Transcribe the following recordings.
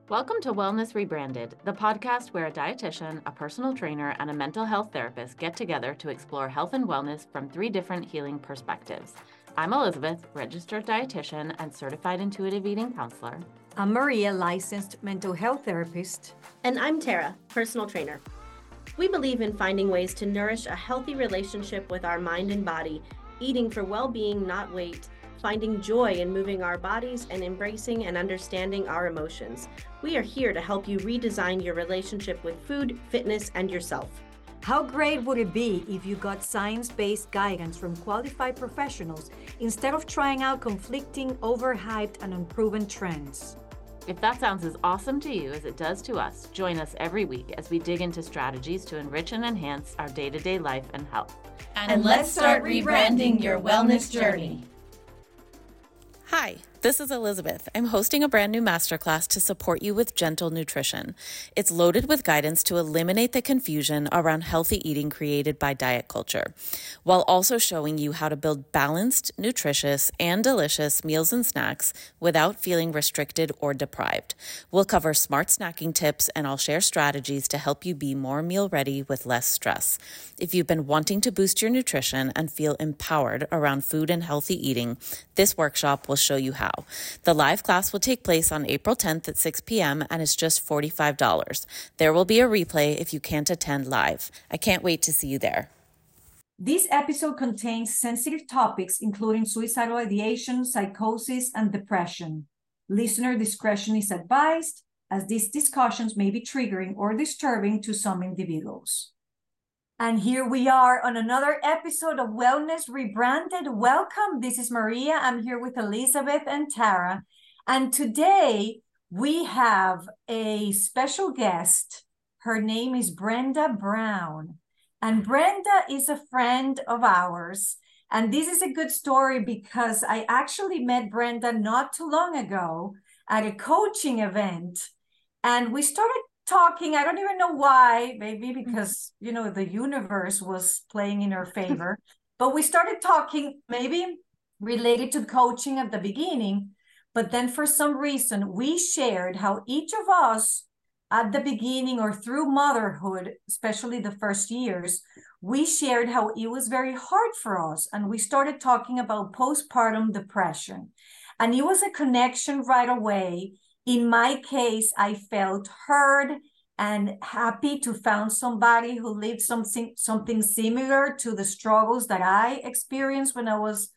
Welcome to Wellness Rebranded, the podcast where a dietitian, a personal trainer, and a mental health therapist get together to explore health and wellness from 3 different healing perspectives. I'm Elizabeth, registered dietitian and certified intuitive eating counselor. I'm Maria, licensed mental health therapist. And I'm Tara, personal trainer. We believe in finding ways to nourish a healthy relationship with our mind and body, eating for well-being, not weight, finding joy in moving our bodies, and embracing and understanding our emotions. We are here to help you redesign your relationship with food, fitness, and yourself. How great would it be if you got science-based guidance from qualified professionals instead of trying out conflicting, overhyped, and unproven trends? If that sounds as awesome to you as it does to us, join us every week as we dig into strategies to enrich and enhance our day-to-day life and health. And let's start rebranding your wellness journey. Hi, this is Elizabeth. I'm hosting a brand new masterclass to support you with gentle nutrition. It's loaded with guidance to eliminate the confusion around healthy eating created by diet culture, while also showing you how to build balanced, nutritious, and delicious meals and snacks without feeling restricted or deprived. We'll cover smart snacking tips, and I'll share strategies to help you be more meal ready with less stress. If you've been wanting to boost your nutrition and feel empowered around food and healthy eating, this workshop will show you how. The live class will take place on April 10th at 6 p.m. and is just $45. There will be a replay if you can't attend live. I can't wait to see you there. This episode contains sensitive topics including suicidal ideation, psychosis, and depression. Listener discretion is advised, as these discussions may be triggering or disturbing to some individuals. And here we are on another episode of Wellness Rebranded. Welcome. This is Maria. I'm here with Elizabeth and Tara. And today we have a special guest. Her name is Brenda Brown. And Brenda is a friend of ours. And this is a good story because I actually met Brenda not too long ago at a coaching event. And we started talking. I don't even know why, maybe because, the universe was playing in her favor. But we started talking, maybe related to coaching at the beginning. But then for some reason, we shared how each of us at the beginning or through motherhood, especially the first years, we shared how it was very hard for us. And we started talking about postpartum depression. And it was a connection right away. In my case, I felt heard and happy to find somebody who lived something similar to the struggles that I experienced when I was,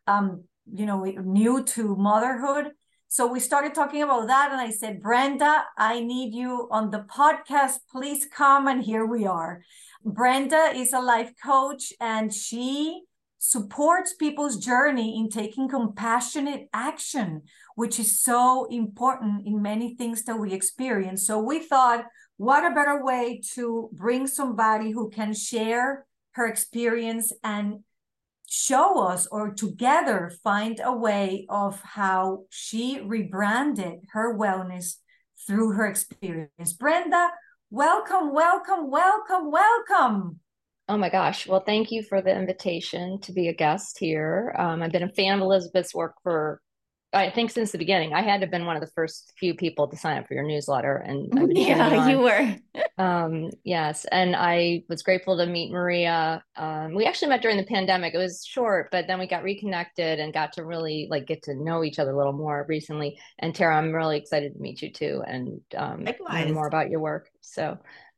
new to motherhood. So we started talking about that, and I said, Brenda, I need you on the podcast. Please come, and here we are. Brenda is a life coach, and she supports people's journey in taking compassionate action, which is so important in many things that we experience. So we thought, what a better way to bring somebody who can share her experience and show us, or together find a way of how she rebranded her wellness through her experience. Brenda, welcome, welcome, welcome, welcome. Oh my gosh. Well, thank you for the invitation to be a guest here. I've been a fan of Elizabeth's work I think since the beginning. I had to have been one of the first few people to sign up for your newsletter. And I've been you were. Yes. And I was grateful to meet Maria. We actually met during the pandemic. It was short, but then we got reconnected and got to really get to know each other a little more recently. And Tara, I'm really excited to meet you too, and learn more about your work. So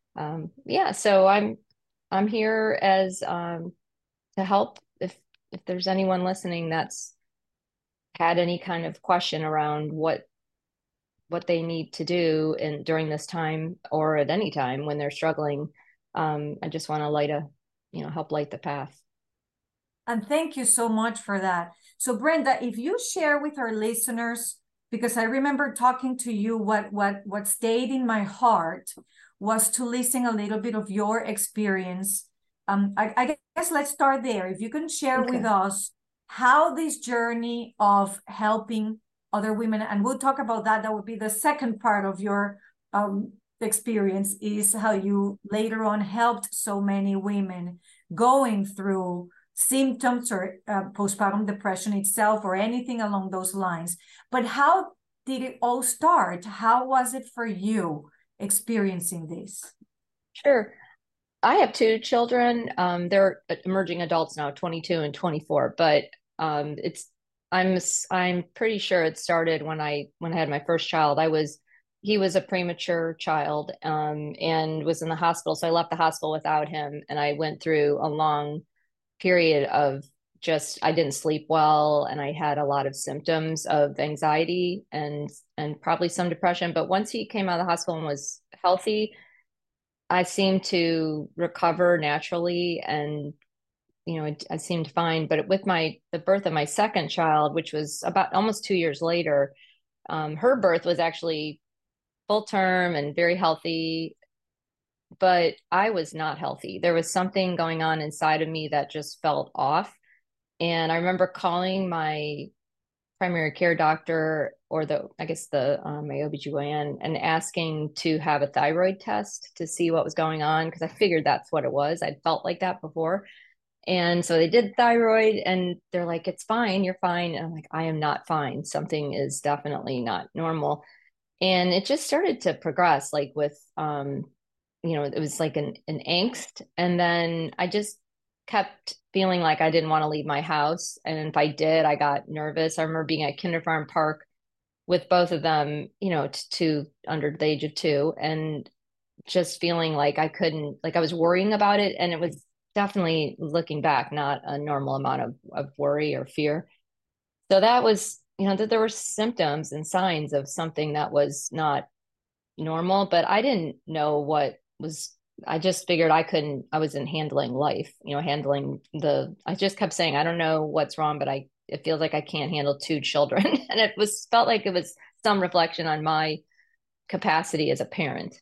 so I'm here as to help if there's anyone listening that's had any kind of question around what they need to do during this time, or at any time when they're struggling. I just want to help light the path. And thank you so much for that. So Brenda, if you share with our listeners, because I remember talking to you, what stayed in my heart was to listen a little bit of your experience. I guess let's start there. If you can share with us how this journey of helping other women, and we'll talk about that. That would be the second part of your experience, is how you later on helped so many women going through symptoms or postpartum depression itself or anything along those lines. But how did it all start? How was it for you experiencing this? Sure. I have two children. They're emerging adults now, 22 and 24, but it's I'm pretty sure it started when I had my first child. He was a premature child and was in the hospital. So I left the hospital without him, and I went through a long period of just I didn't sleep well, and I had a lot of symptoms of anxiety and probably some depression. But once he came out of the hospital and was healthy, I seemed to recover naturally, and I seemed fine. But with the birth of my second child, which was about almost 2 years later, her birth was actually full term and very healthy, but I was not healthy. There was something going on inside of me that just felt off. And I remember calling my primary care doctor, or I guess my OBGYN, and asking to have a thyroid test to see what was going on, because I figured that's what it was. I'd felt like that before. And so they did thyroid, and they're like, it's fine, you're fine. And I'm like, I am not fine. Something is definitely not normal. And it just started to progress, like with it was like an angst. And then I just kept feeling like I didn't want to leave my house. And if I did, I got nervous. I remember being at Kinder Farm Park with both of them, under the age of 2, and just feeling like I couldn't, like I was worrying about it. And it was definitely, looking back, not a normal amount of worry or fear. So that was, that there were symptoms and signs of something that was not normal, but I didn't know what was. I just figured I wasn't handling life, I just kept saying, I don't know what's wrong, but it feels like I can't handle 2 children. And felt like it was some reflection on my capacity as a parent.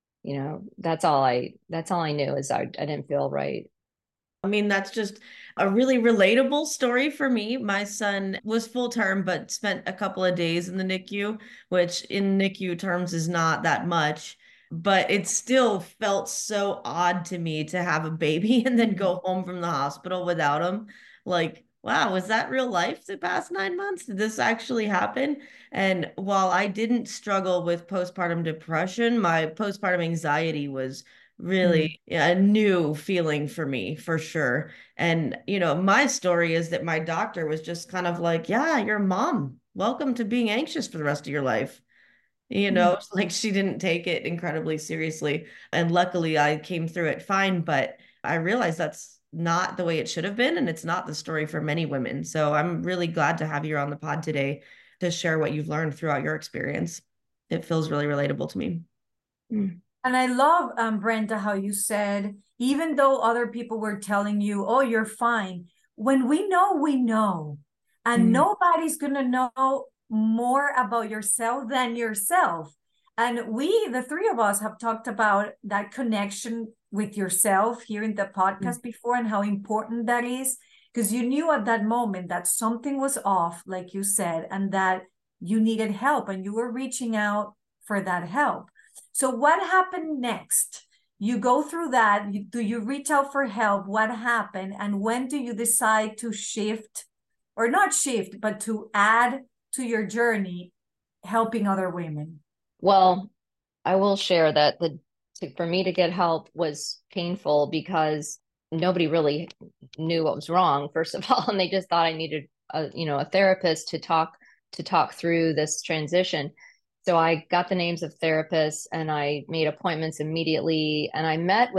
That's all I knew, is I didn't feel right. I mean, that's just a really relatable story for me. My son was full term, but spent a couple of days in the NICU, which in NICU terms is not that much, but it still felt so odd to me to have a baby and then go home from the hospital without him. Like, wow, was that real life the past 9 months? Did this actually happen? And while I didn't struggle with postpartum depression, my postpartum anxiety was really a new feeling for me, for sure. And my story is that my doctor was just kind of like, yeah, you're a mom, welcome to being anxious for the rest of your life. Like, she didn't take it incredibly seriously, and luckily I came through it fine. But I realized that's not the way it should have been, and it's not the story for many women. So I'm really glad to have you on the pod today to share what you've learned throughout your experience. It feels really relatable to me. And I love, Brenda, how you said, even though other people were telling you, oh, you're fine, when we know, we know. And nobody's going to know more about yourself than yourself. And the 3 of us, have talked about that connection with yourself here in the podcast before, and how important that is, because you knew at that moment that something was off, like you said, and that you needed help, and you were reaching out for that help. So what happened next? You go through that. Do you reach out for help? What happened? And when do you decide to shift, or not shift, but to add to your journey, helping other women? Well, I will share that for me to get help was painful, because nobody really knew what was wrong, first of all. And they just thought I needed a therapist to talk through this transition. So I got the names of therapists, and I made appointments immediately. And I made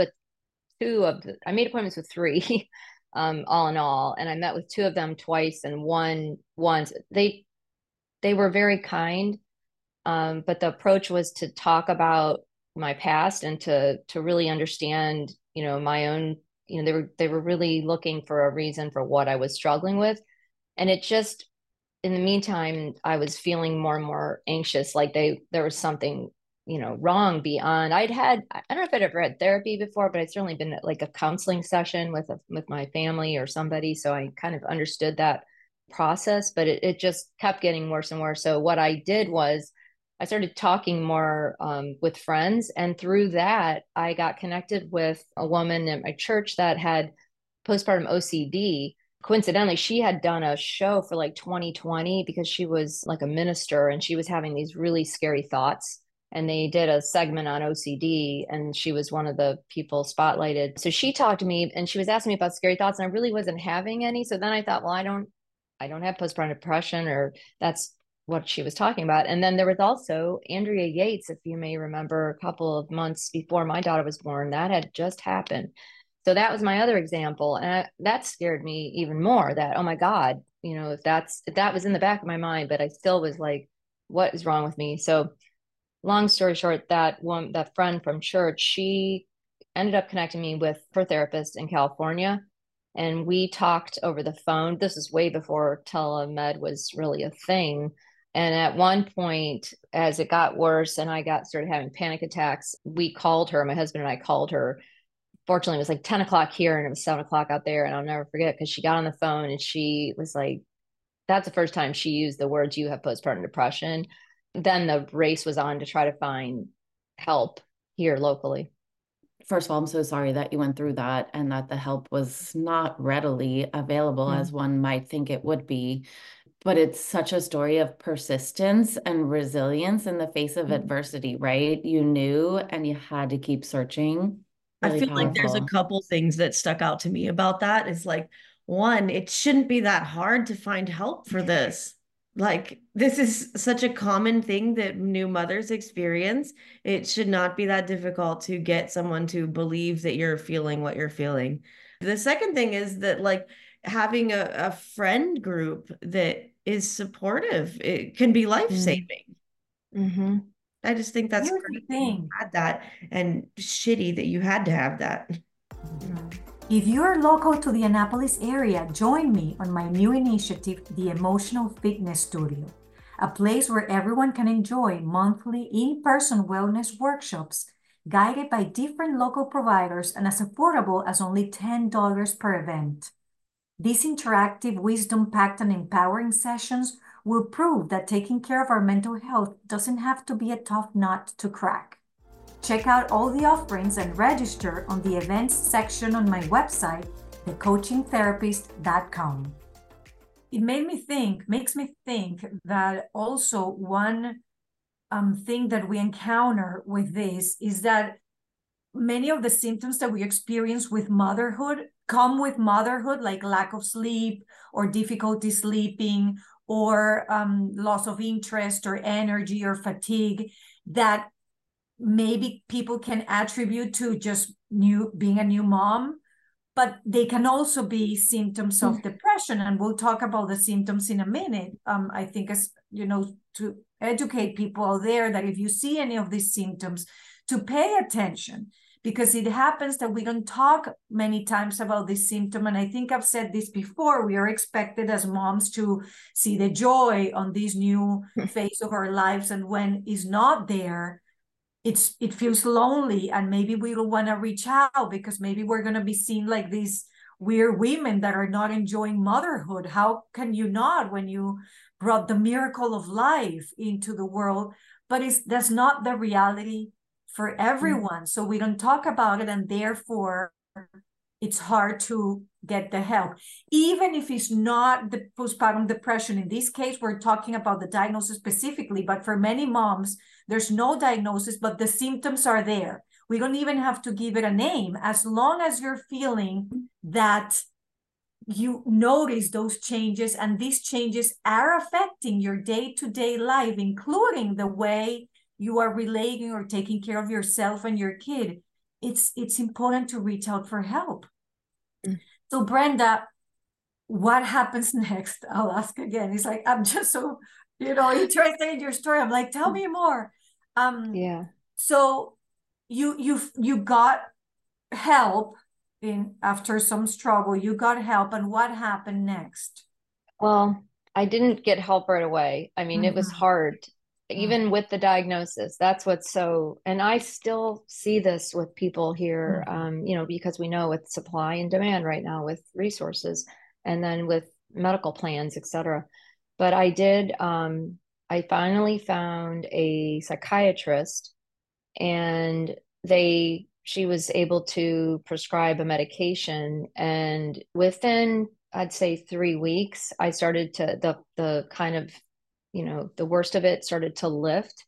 appointments with 3, all in all. And I met with 2 of them twice, and once. They were very kind. But the approach was to talk about my past, and to really understand, my own, they were really looking for a reason for what I was struggling with. And it just, in the meantime, I was feeling more and more anxious, like there was something, wrong beyond. I don't know if I'd ever had therapy before, but I'd certainly been at like a counseling session with my family or somebody. So I kind of understood that process, but it just kept getting worse and worse. So what I did was I started talking more with friends. And through that, I got connected with a woman at my church that had postpartum OCD. coincidentally, she had done a show for like 2020 because she was like a minister and she was having these really scary thoughts. And they did a segment on OCD and she was one of the people spotlighted. So she talked to me and she was asking me about scary thoughts and I really wasn't having any. So then I thought, well, I don't have postpartum depression, or that's what she was talking about. And then there was also Andrea Yates, if you may remember, a couple of months before my daughter was born, that had just happened. So that was my other example. And that scared me even more, that, oh my God, you know, if that was in the back of my mind, but I still was like, what is wrong with me? So long story short, that friend from church, she ended up connecting me with her therapist in California. And we talked over the phone. This is way before telemed was really a thing. And at one point, as it got worse and I started having panic attacks, we called her, my husband and I called her. Fortunately, it was like 10 o'clock here and it was 7 o'clock out there. And I'll never forget because she got on the phone and she was like, that's the first time she used the words, you have postpartum depression. Then the race was on to try to find help here locally. First of all, I'm so sorry that you went through that and that the help was not readily available as one might think it would be. But it's such a story of persistence and resilience in the face of adversity, right? You knew and you had to keep searching. Really I feel like there's a powerful. couple things that stuck out to me about that. Is like, one, it shouldn't be that hard to find help for this. Like, this is such a common thing that new mothers experience. It should not be that difficult to get someone to believe that you're feeling what you're feeling. The second thing is that, like, having a friend group that is supportive, it can be life-saving. Mm-hmm. I just think that's Here's the great that you thing. had that, and shitty that you had to have that. If you're local to the Annapolis area, join me on my new initiative, the Emotional Fitness Studio, a place where everyone can enjoy monthly in-person wellness workshops guided by different local providers and as affordable as only $10 per event. These interactive, wisdom-packed and empowering sessions will prove that taking care of our mental health doesn't have to be a tough nut to crack. Check out all the offerings and register on the events section on my website, thecoachingtherapist.com. It makes me think that also one thing that we encounter with this is that many of the symptoms that we experience with motherhood come with motherhood, like lack of sleep or difficulty sleeping or loss of interest or energy or fatigue, that maybe people can attribute to just being a new mom, but they can also be symptoms of depression. And we'll talk about the symptoms in a minute. I think, as you know, to educate people out there that if you see any of these symptoms, to pay attention, because it happens that we don't talk many times about this symptom. And I think I've said this before, we are expected as moms to see the joy on this new phase of our lives. And when it's not there, it feels lonely, and maybe we don't want to reach out because maybe we're going to be seen like these weird women that are not enjoying motherhood. How can you not, when you brought the miracle of life into the world? But that's not the reality for everyone. So we don't talk about it, and therefore it's hard to get the help. Even if it's not the postpartum depression, in this case, we're talking about the diagnosis specifically, but for many moms, there's no diagnosis, but the symptoms are there. We don't even have to give it a name. As long as you're feeling that you notice those changes, and these changes are affecting your day-to-day life, including the way you are relating or taking care of yourself and your kid, it's important to reach out for help. So Brenda, what happens next? I'll ask again. It's like, I'm just so, interested in your story. I'm like, tell me more. Yeah. So you got help after some struggle. You got help, and what happened next? Well, I didn't get help right away. I mean, it was hard, even with the diagnosis. That's what's so, and I still see this with people here, because we know with supply and demand right now with resources and then with medical plans, et cetera. But I finally found a psychiatrist, and she was able to prescribe a medication, and within I'd say 3 weeks, I started to the kind of, the worst of it started to lift.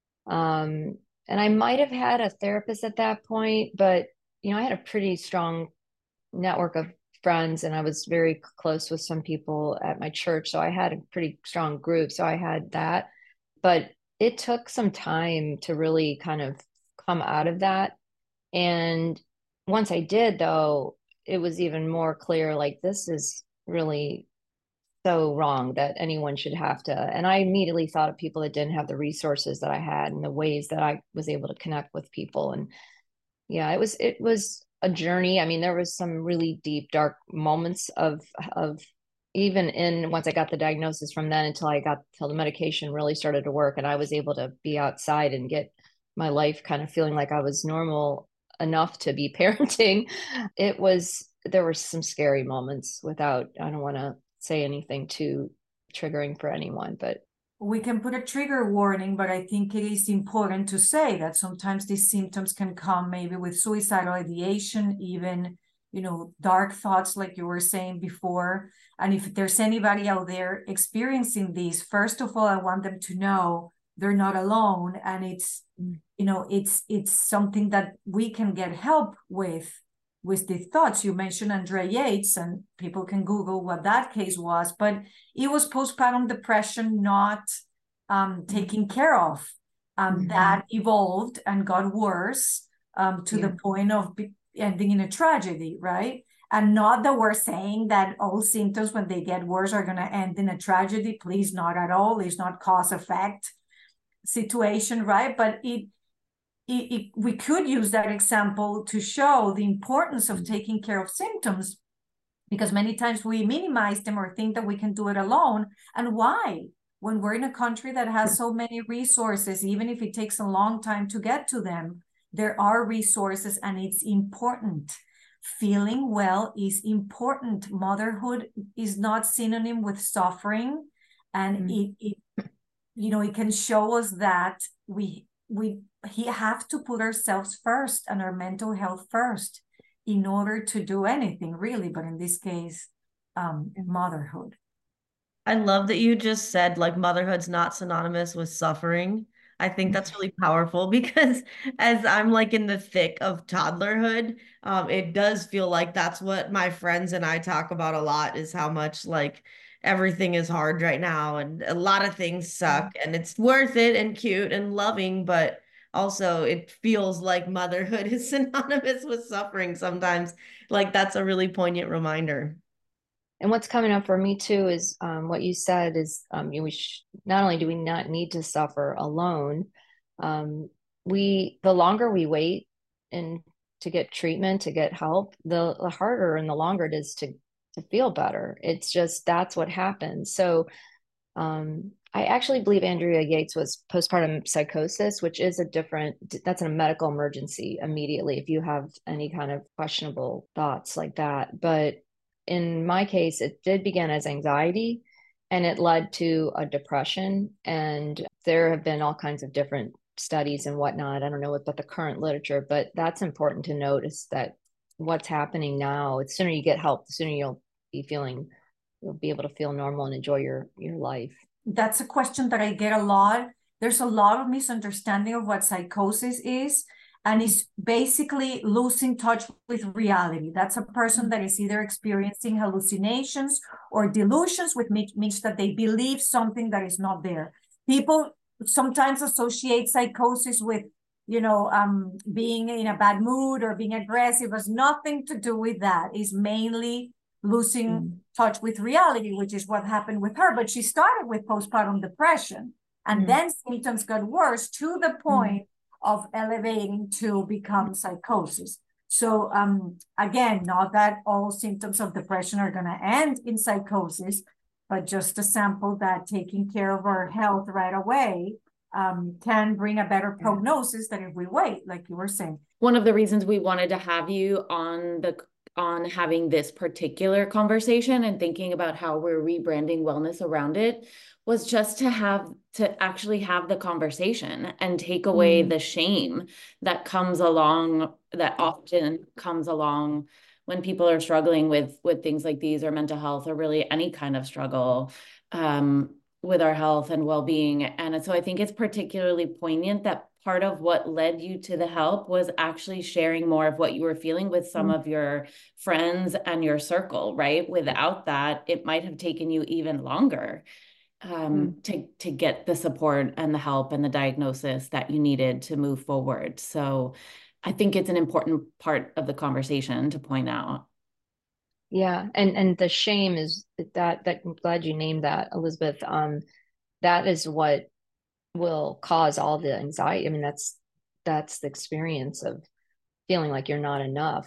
And I might have had a therapist at that point, but I had a pretty strong network of friends, and I was very close with some people at my church. So I had a pretty strong group. So I had that, but it took some time to really kind of come out of that. And once I did, though, it was even more clear, like, this is really so wrong that anyone should have to. And I immediately thought of people that didn't have the resources that I had and the ways that I was able to connect with people. And yeah, it was a journey. I mean, there was some really deep, dark moments of even in once I got the diagnosis from then till the medication really started to work and I was able to be outside and get my life kind of feeling like I was normal enough to be parenting. There were some scary moments I don't want to say anything too triggering for anyone, but we can put a trigger warning, but I think it is important to say that sometimes these symptoms can come maybe with suicidal ideation, even, dark thoughts, like you were saying before. And if there's anybody out there experiencing these, first of all, I want them to know they're not alone. And it's something that we can get help with the thoughts. You mentioned Andrea Yates, and people can Google what that case was, but it was postpartum depression not taken care of. That evolved and got worse to the point of ending in a tragedy, right? And not that we're saying that all symptoms, when they get worse, are going to end in a tragedy. Please, not at all. It's not cause-effect situation, right? But we could use that example to show the importance of taking care of symptoms, because many times we minimize them or think that we can do it alone. And why? When we're in a country that has so many resources, even if it takes a long time to get to them, there are resources, and it's important. Feeling well is important. Motherhood is not synonym with suffering. And it can show us that we have to put ourselves first and our mental health first in order to do anything, really. But in this case, motherhood. I love that you just said, like, motherhood's not synonymous with suffering. I think that's really powerful because as I'm like in the thick of toddlerhood, it does feel like that's what my friends and I talk about a lot, is how much like everything is hard right now and a lot of things suck and it's worth it and cute and loving, but also it feels like motherhood is synonymous with suffering sometimes. Like, that's a really poignant reminder. And what's coming up for me too is what you said is not only do we not need to suffer alone, the longer we wait and to get treatment, to get help, the harder and the longer it is to feel better. It's just, that's what happens. So I actually believe Andrea Yates was postpartum psychosis, which is that's a medical emergency immediately if you have any kind of questionable thoughts like that. But in my case, it did begin as anxiety and it led to a depression. And there have been all kinds of different studies and whatnot. I don't know about the current literature, but that's important to notice that what's happening now, the sooner you get help, the sooner you'll be able to feel normal and enjoy your life. That's a question that I get a lot. There's a lot of misunderstanding of what psychosis is. And it's basically losing touch with reality. That's a person that is either experiencing hallucinations or delusions, which means that they believe something that is not there. People sometimes associate psychosis with, being in a bad mood or being aggressive. It has nothing to do with that. It's mainly losing touch with reality, which is what happened with her. But she started with postpartum depression, and then symptoms got worse to the point of elevating to become psychosis. So again, not that all symptoms of depression are going to end in psychosis, but just a sample that taking care of our health right away can bring a better prognosis than if we wait, like you were saying. One of the reasons we wanted to have you on having this particular conversation and thinking about how we're rebranding wellness around it was just to actually have the conversation and take away the shame that often comes along when people are struggling with things like these or mental health or really any kind of struggle with our health and well-being. And so I think it's particularly poignant that part of what led you to the help was actually sharing more of what you were feeling with some of your friends and your circle, right? Without that, it might have taken you even longer to get the support and the help and the diagnosis that you needed to move forward. So I think it's an important part of the conversation to point out. Yeah, and the shame is that I'm glad you named that, Elizabeth. That is what will cause all the anxiety. I mean, that's the experience of feeling like you're not enough.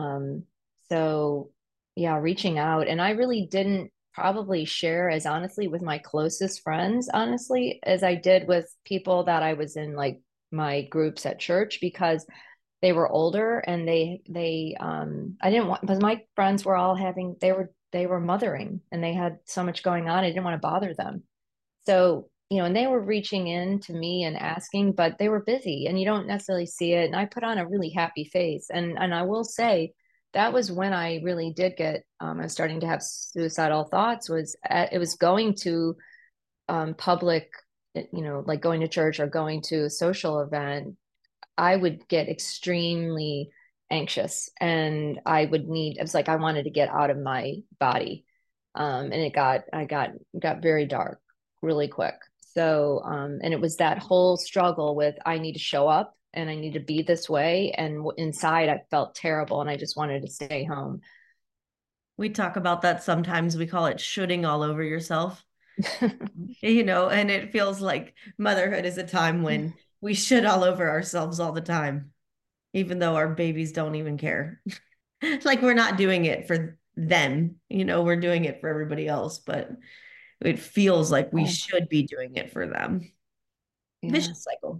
So yeah, reaching out. And I really didn't probably share as honestly with my closest friends, honestly, as I did with people that I was in like my groups at church, because they were older and they I didn't want, because my friends were all having, they were mothering and they had so much going on. I didn't want to bother them. So, you know, and they were reaching in to me and asking, but they were busy and you don't necessarily see it. And I put on a really happy face. And I will say that was when I really did get, I was starting to have suicidal thoughts, it was going to public, you know, like going to church or going to a social event. I would get extremely anxious and it was like I wanted to get out of my body. And I got very dark really quick. So, and it was that whole struggle with I need to show up and I need to be this way. And inside I felt terrible and I just wanted to stay home. We talk about that sometimes. We call it shooting all over yourself. You know, and it feels like motherhood is a time when we shit all over ourselves all the time, even though our babies don't even care. Like we're not doing it for them, you know, we're doing it for everybody else, but it feels like we should be doing it for them. Yeah. Vicious cycle.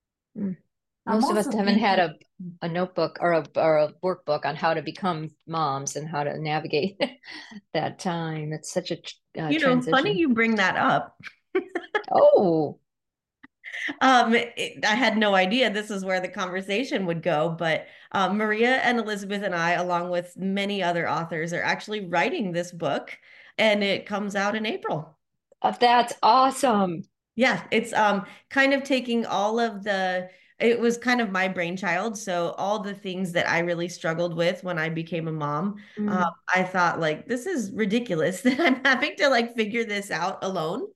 Most of us haven't had a notebook or a workbook on how to become moms and how to navigate that time. It's such a you know, transition. Funny you bring that up. Oh, I had no idea this is where the conversation would go, but Maria and Elizabeth and I, along with many other authors, are actually writing this book, and it comes out in April. that's awesome. Yeah, it's kind of taking all of it was kind of my brainchild. So all the things that I really struggled with when I became a mom, I thought like, this is ridiculous that I'm having to like figure this out alone.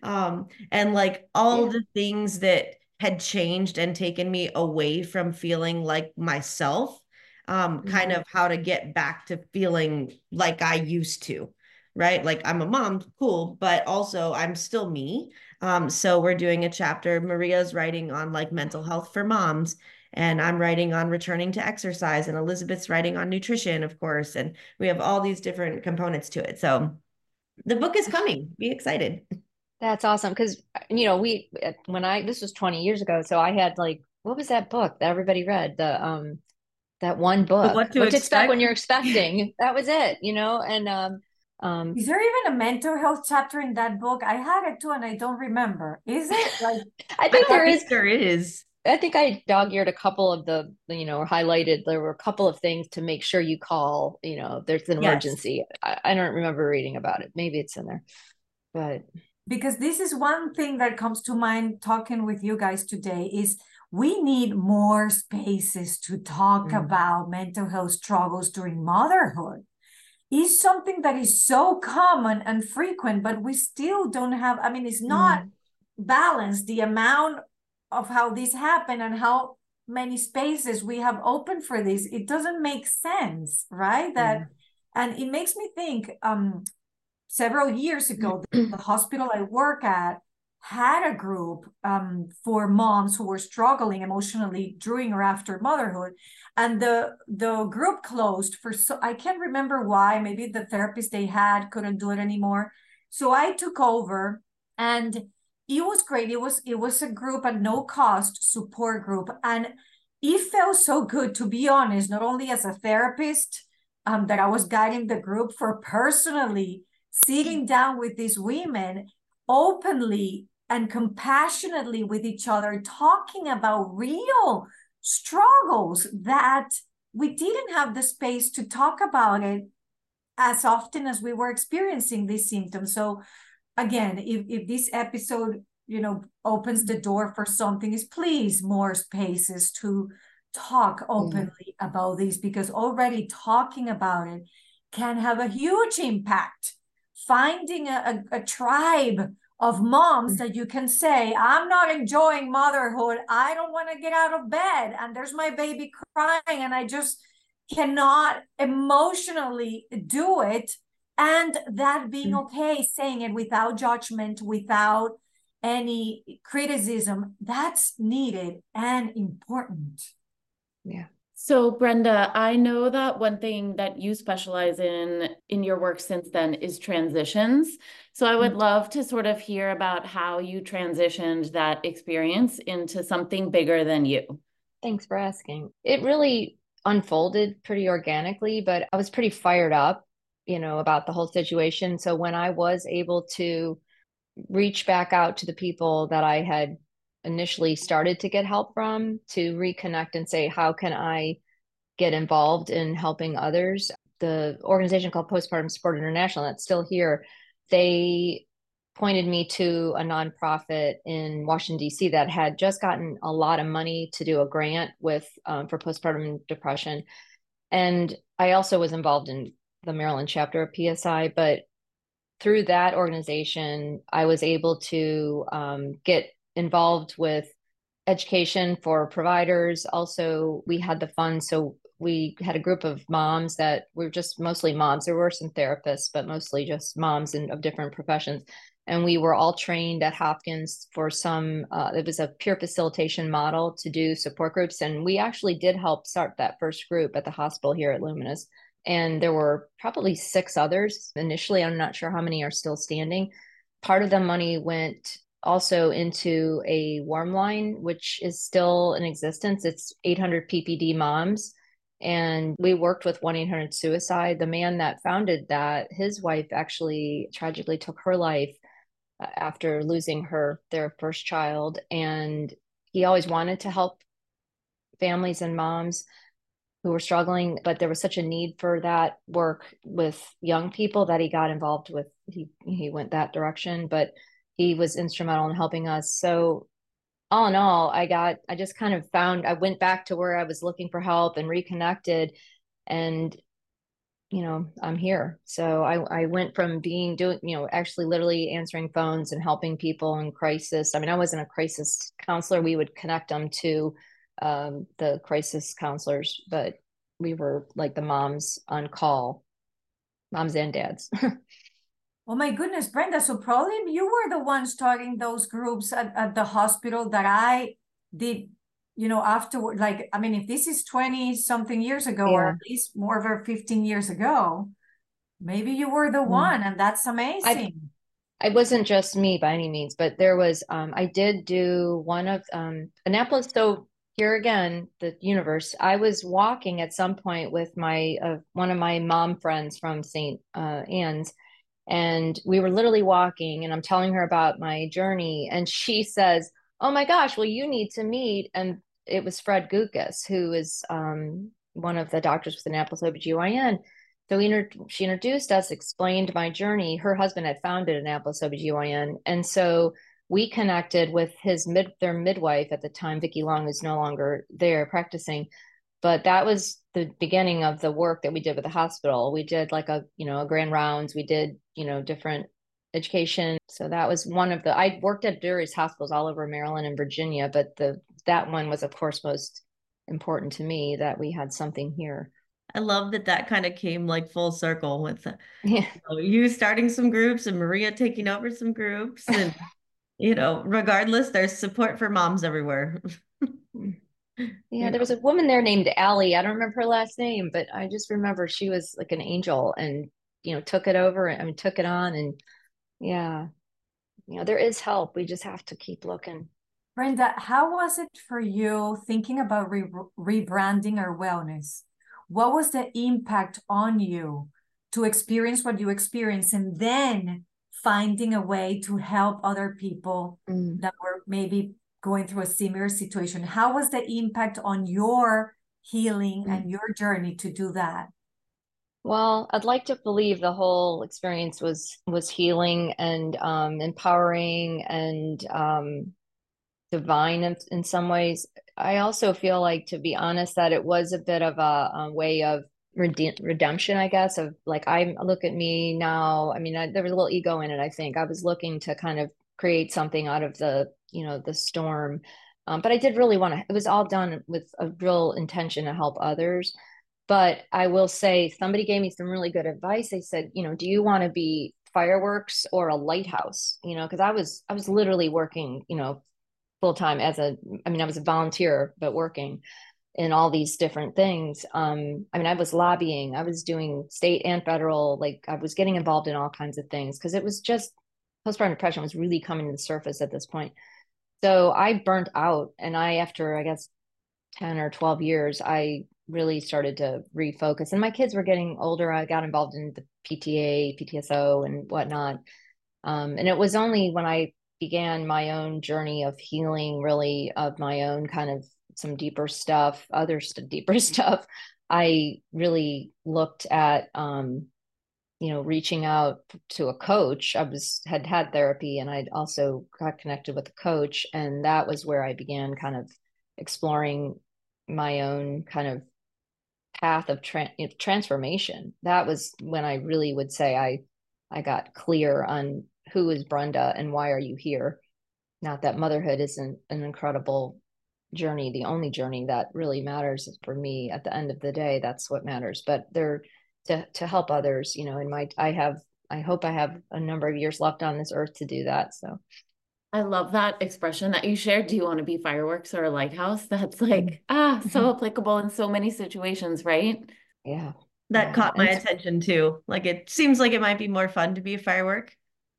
And like all the things that had changed and taken me away from feeling like myself, kind of how to get back to feeling like I used to, right? Like I'm a mom, cool, but also I'm still me. So we're doing a chapter. Maria's writing on like mental health for moms, and I'm writing on returning to exercise, and Elizabeth's writing on nutrition, of course. And we have all these different components to it. So the book is coming. Be excited. That's awesome. Because, you know, this was 20 years ago. So I had like, what was that book that everybody read? That one book, What to expect when you're expecting. That was it, you know? And, is there even a mental health chapter in that book? I had it too, and I don't remember. Is it? Like, I think there is. There is. I think I dog-eared a couple of the, you know, highlighted. There were a couple of things to make sure you call, you know, there's an emergency. I don't remember reading about it. Maybe it's in there, but. Because this is one thing that comes to mind talking with you guys today is we need more spaces to talk about mental health struggles during motherhood. Is something that is so common and frequent, but we still don't have, I mean, it's not balanced, the amount of how this happened and how many spaces we have open for this. It doesn't make sense, right? And it makes me think, several years ago, the hospital I work at had a group for moms who were struggling emotionally during or after motherhood, and the group closed I can't remember why. Maybe the therapist they had couldn't do it anymore, so I took over, and it was great. It was a group at no cost, support group, and it felt so good, to be honest, not only as a therapist that I was guiding the group, for personally sitting down with these women openly and compassionately with each other, talking about real struggles that we didn't have the space to talk about it as often as we were experiencing these symptoms. So again, if this episode, opens the door for something, is please more spaces to talk openly about this, because already talking about it can have a huge impact. Finding a tribe of moms that you can say, I'm not enjoying motherhood, I don't want to get out of bed, and there's my baby crying, and I just cannot emotionally do it. And that being okay, saying it without judgment, without any criticism, that's needed and important. Yeah. So Brenda, I know that one thing that you specialize in your work since then is transitions. So I would love to sort of hear about how you transitioned that experience into something bigger than you. Thanks for asking. It really unfolded pretty organically, but I was pretty fired up, about the whole situation. So when I was able to reach back out to the people that I had initially started to get help from, to reconnect and say, how can I get involved in helping others? The organization called Postpartum Support International, that's still here, they pointed me to a nonprofit in Washington, D.C. that had just gotten a lot of money to do a grant with for postpartum depression. And I also was involved in the Maryland chapter of PSI, but through that organization, I was able to get involved with education for providers. Also, we had the funds. So we had a group of moms that were just mostly moms. There were some therapists, but mostly just moms of different professions. And we were all trained at Hopkins for it was a peer facilitation model to do support groups. And we actually did help start that first group at the hospital here at Luminous. And there were probably 6 others initially. I'm not sure how many are still standing. Part of the money went also into a warm line, which is still in existence. It's 800 PPD moms. And we worked with 1-800-SUICIDE. The man that founded that, his wife actually tragically took her life after losing their first child. And he always wanted to help families and moms who were struggling, but there was such a need for that work with young people that he got involved with. He went that direction, but he was instrumental in helping us. So all in all, I just kind of I went back to where I was looking for help and reconnected, and I'm here. So I went from actually literally answering phones and helping people in crisis. I mean, I wasn't a crisis counselor. We would connect them to the crisis counselors, but we were like the moms on call, moms and dads. Oh my goodness, Brenda. So probably you were the one starting those groups at the hospital that I did, afterward. Like, I mean, if this is 20 something years ago, or at least more over 15 years ago, maybe you were the one, and that's amazing. It wasn't just me by any means, but there was, I did do one of Annapolis. So here again, the universe, I was walking at some point with one of my mom friends from St. Anne's, and we were literally walking, and I'm telling her about my journey, and she says, oh my gosh, well, you need to meet. And it was Fred Gukas, who is one of the doctors with Annapolis OBGYN. So she introduced us, explained my journey. Her husband had founded Annapolis OBGYN. And so we connected with their midwife at the time, Vicki Long, who's no longer there practicing. But that was the beginning of the work that we did with the hospital. We did like a grand rounds. We did, different education. So that was I worked at various hospitals all over Maryland and Virginia, but that one was, of course, most important to me, that we had something here. I love that kind of came like full circle with you starting some groups and Maria taking over some groups. And, regardless, there's support for moms everywhere. Yeah, there was a woman there named Allie. I don't remember her last name, but I just remember she was like an angel and, took it over. I mean, took it on. And yeah, there is help. We just have to keep looking. Brenda, how was it for you thinking about rebranding our wellness? What was the impact on you to experience what you experienced, and then finding a way to help other people that were maybe going through a similar situation? How was the impact on your healing and your journey to do that? Well, I'd like to believe the whole experience was healing and empowering and divine in some ways. I also feel like, to be honest, that it was a bit of a way of redemption, I guess, of like, I look at me now. I mean, there was a little ego in it. I think I was looking to kind of create something out of the storm. But I did really want to, it was all done with a real intention to help others. But I will say, somebody gave me some really good advice. They said, do you want to be fireworks or a lighthouse? Because I was literally working, full time I was a volunteer, but working in all these different things. I was lobbying, I was doing state and federal, like I was getting involved in all kinds of things because it was just postpartum depression was really coming to the surface at this point. So I burnt out, and after I guess 10 or 12 years, I really started to refocus. And my kids were getting older. I got involved in the PTA, PTSO, and whatnot. And it was only when I began my own journey of healing, really, of my own kind of some deeper stuff, deeper stuff, I really looked at, reaching out to a coach. had therapy, and I'd also got connected with a coach. And that was where I began kind of exploring my own kind of path of transformation. That was when I really would say I got clear on who is Brenda and why are you here. Not that motherhood isn't an incredible journey, the only journey that really matters for me at the end of the day. That's what matters. But they're to help others, I hope I have a number of years left on this earth to do that. So I love that expression that you shared. Do you want to be fireworks or a lighthouse? That's like, so applicable in so many situations, right? Yeah. That caught my attention too. Like, it seems like it might be more fun to be a firework,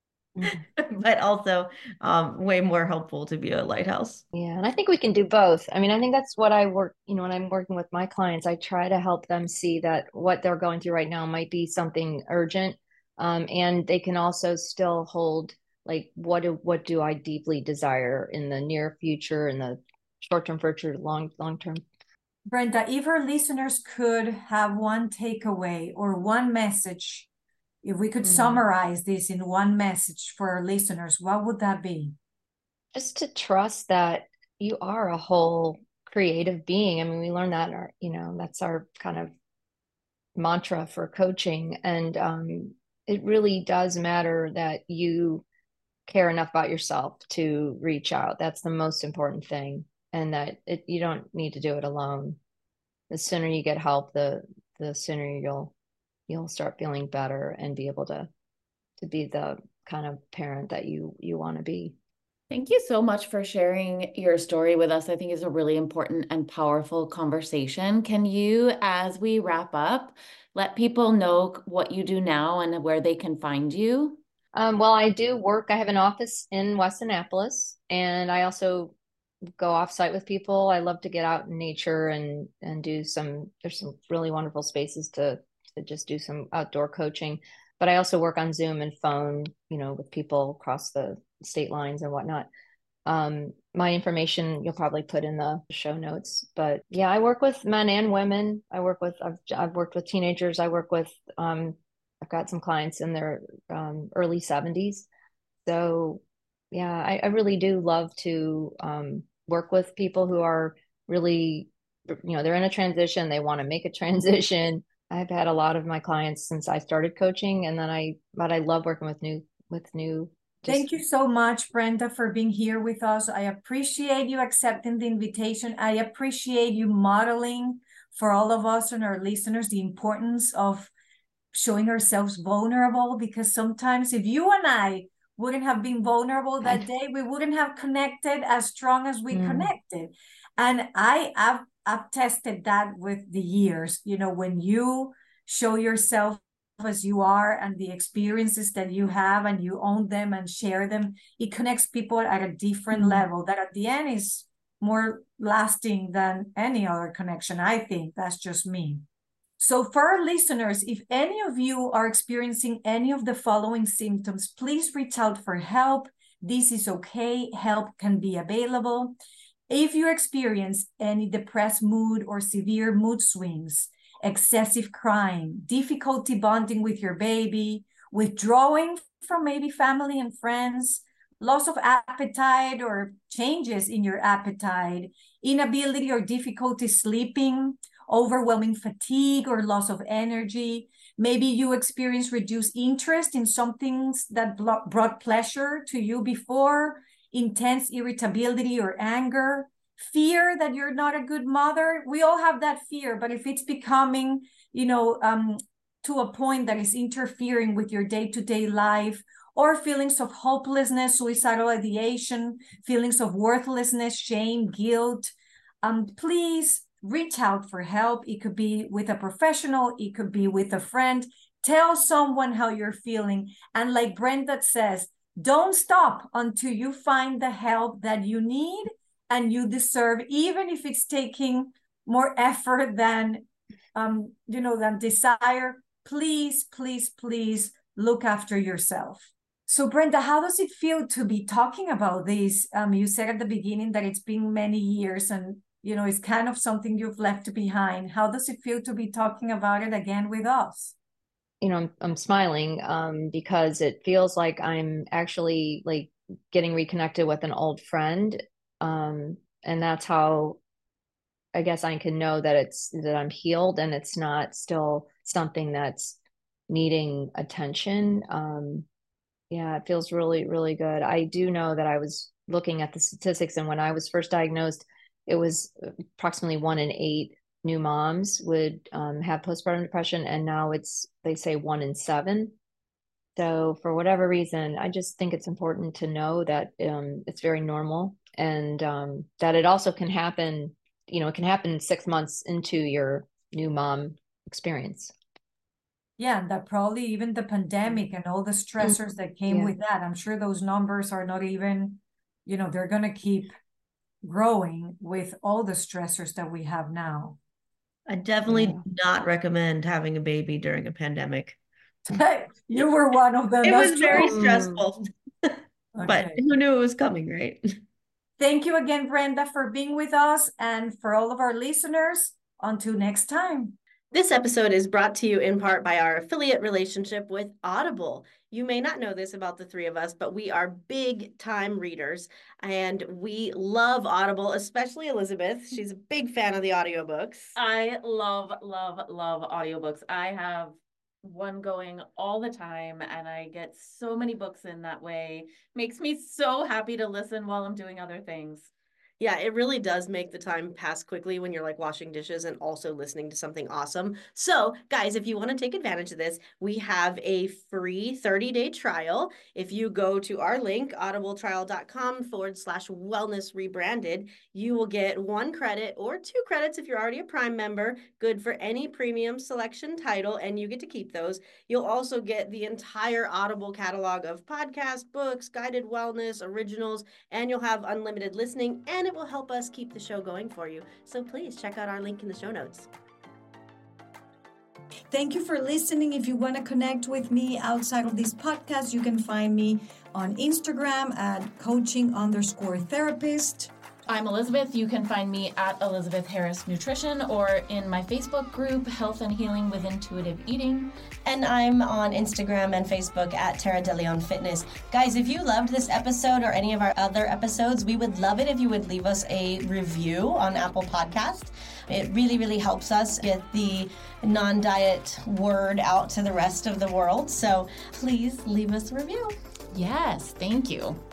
but also way more helpful to be a lighthouse. Yeah. And I think we can do both. I mean, I think that's what I work, when I'm working with my clients, I try to help them see that what they're going through right now might be something urgent. And they can also still hold, like, what do I deeply desire in the near future, in the short-term future, long term. Brenda, if our listeners could have one takeaway or one message, if we could summarize this in one message for our listeners, what would that be? Just to trust that you are a whole creative being. I mean, we learn that in our, that's our kind of mantra for coaching. And it really does matter that you care enough about yourself to reach out. That's the most important thing. And that you don't need to do it alone. The sooner you get help, the sooner you'll start feeling better and be able to be the kind of parent that you want to be. Thank you so much for sharing your story with us. I think it's a really important and powerful conversation. Can you, as we wrap up, let people know what you do now and where they can find you? Well, I do work. I have an office in West Annapolis, and I also go off-site with people. I love to get out in nature and do there's some really wonderful spaces to just do some outdoor coaching. But I also work on Zoom and phone, with people across the state lines and whatnot. My information you'll probably put in the show notes. But yeah, I work with men and women. I've worked with teenagers. I work with I've got some clients in their early 70s. So yeah, I really do love to work with people who are really, they're in a transition. They want to make a transition. I've had a lot of my clients since I started coaching, and then but I love working with new. Thank you so much, Brenda, for being here with us. I appreciate you accepting the invitation. I appreciate you modeling for all of us and our listeners the importance of showing ourselves vulnerable, because sometimes if you and I wouldn't have been vulnerable that day, we wouldn't have connected as strong as we connected. And I've tested that with the years. When you show yourself as you are and the experiences that you have and you own them and share them, it connects people at a different level that at the end is more lasting than any other connection. I think that's just me. So for our listeners, if any of you are experiencing any of the following symptoms, please reach out for help. This is okay. Help can be available. If you experience any depressed mood or severe mood swings, excessive crying, difficulty bonding with your baby, withdrawing from maybe family and friends, loss of appetite or changes in your appetite, inability or difficulty sleeping, overwhelming fatigue or loss of energy. Maybe you experience reduced interest in some things that brought pleasure to you before, intense irritability or anger, fear that you're not a good mother. We all have that fear, but if it's becoming, to a point that is interfering with your day-to-day life, or feelings of hopelessness, suicidal ideation, feelings of worthlessness, shame, guilt, please reach out for help. It could be with a professional, it could be with a friend. Tell someone how you're feeling. And like Brenda says, don't stop until you find the help that you need and you deserve, even if it's taking more effort than desire. Please, please, please look after yourself. So Brenda, how does it feel to be talking about this? You said at the beginning that it's been many years and, it's kind of something you've left behind. How does it feel to be talking about it again with us? I'm smiling because it feels like I'm actually like getting reconnected with an old friend. And that's how I guess I can know that I'm healed and it's not still something that's needing attention. Yeah, it feels really, really good. I do know that I was looking at the statistics, and when I was first diagnosed, it was approximately 1 in 8 new moms would have postpartum depression, and now they say 1 in 7. So for whatever reason, I just think it's important to know that it's very normal, and that it also can happen. It can happen 6 months into your new mom experience. Yeah, and that probably even the pandemic and all the stressors that came with that. I'm sure those numbers are not even, they're going to keep growing with all the stressors that we have now. I definitely do not recommend having a baby during a pandemic. You were one of them. It was very stressful. But who knew it was coming, right? Thank you again, Brenda, for being with us, and for all of our listeners. Until next time. This episode is brought to you in part by our affiliate relationship with Audible. You may not know this about the three of us, but we are big time readers and we love Audible, especially Elizabeth. She's a big fan of the audiobooks. I love, love, love audiobooks. I have one going all the time and I get so many books in that way. Makes me so happy to listen while I'm doing other things. Yeah, it really does make the time pass quickly when you're like washing dishes and also listening to something awesome. So guys, if you want to take advantage of this, we have a free 30-day trial. If you go to our link, audibletrial.com/wellness rebranded, you will get 1 credit or 2 credits if you're already a Prime member, good for any premium selection title, and you get to keep those. You'll also get the entire Audible catalog of podcasts, books, guided wellness, originals, and you'll have unlimited listening, and it will help us keep the show going for you. So please check out our link in the show notes. Thank you for listening. If you want to connect with me outside of this podcast, you can find me on Instagram at coaching_therapist. I'm Elizabeth. You can find me at Elizabeth Harris Nutrition or in my Facebook group, Health and Healing with Intuitive Eating. And I'm on Instagram and Facebook at Tara DeLeon Fitness. Guys, if you loved this episode or any of our other episodes, we would love it if you would leave us a review on Apple Podcast. It really, really helps us get the non-diet word out to the rest of the world. So please leave us a review. Yes, thank you.